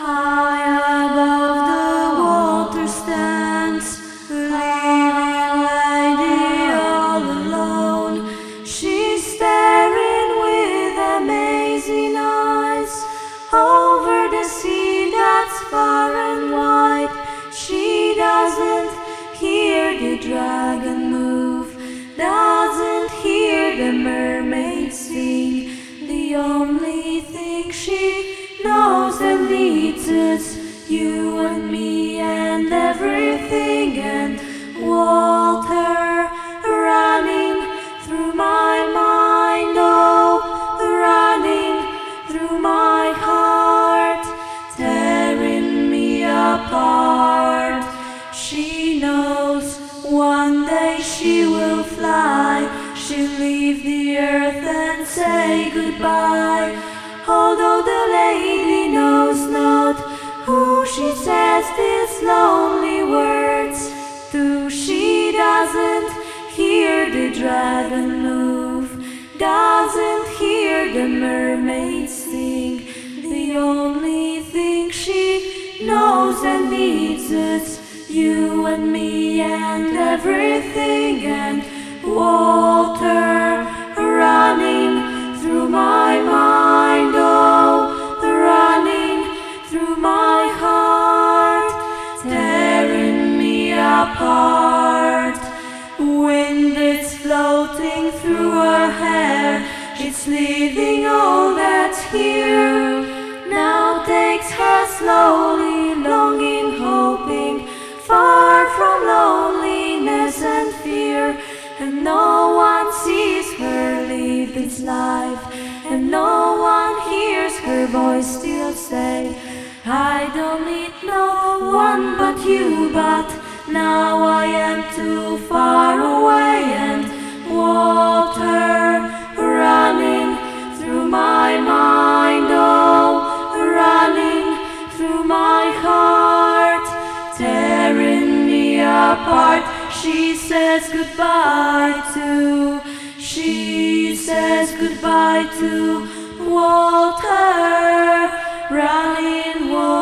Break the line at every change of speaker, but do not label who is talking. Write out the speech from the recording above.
High above the water stands a living lady all alone. She's staring with amazing eyes over the sea that's far and wide. She doesn't hear the dragon move, doesn't hear the mermaid sing. The only thing she knows and needs is you and me and everything, and water running through my mind, oh, running through my heart, tearing me apart. She knows one day she will fly, she'll leave the earth and say goodbye. Although the lady knows not who she says these lonely words to, she doesn't hear the dragon move, doesn't hear the mermaid sing. The only thing she knows and needs is you and me and everything, and water running through my mind, oh, running through my heart, tearing me apart. Wind is floating through her hair, it's leaving all that's here. Now takes her slowly, longing, hoping, far from loneliness and fear. And no one sees her live this life, and no one hears her voice still say, I don't need no one but you, but now I am too far away, and water running through my mind, oh, running through my heart, tearing me apart. She says goodbye to, she says goodbye to water, running water.